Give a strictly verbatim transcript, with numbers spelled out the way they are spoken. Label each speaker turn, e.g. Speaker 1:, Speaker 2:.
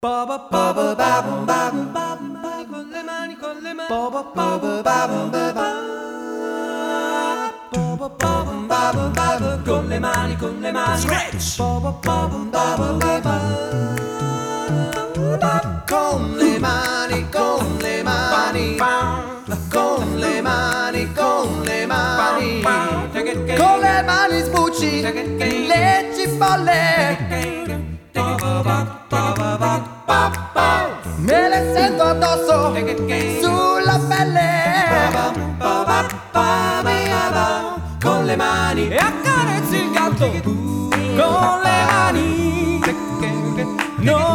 Speaker 1: Con le mani, con le mani, con le mani, con le mani, scratch.
Speaker 2: Con le mani, con le mani, con le mani, con le mani, con le mani sbucci le cipolle. Me le sento addosso sulla pelle.
Speaker 1: Con le mani e accarezzi il gatto con le mani. No.